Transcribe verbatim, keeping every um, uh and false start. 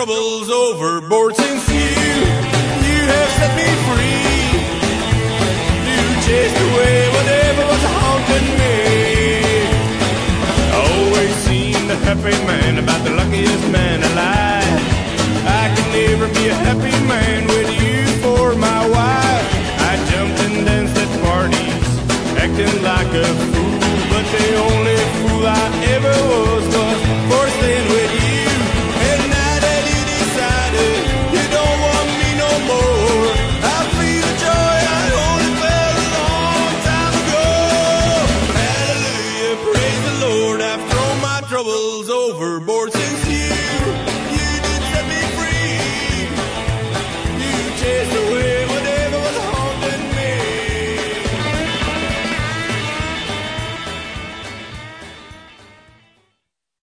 troubles overboard since you, you have set me free to chase away whatever was haunting me. Always seemed a happy man, about the luckiest man alive. I can never be a happy man with you for my wife. I jumped and danced at parties, acting like a fool, but the only fool I ever was was for staying with you. And now that you decided you don't want me no more, I feel the joy I only felt a long time ago. Hallelujah, praise the Lord, I've thrown my troubles overboard.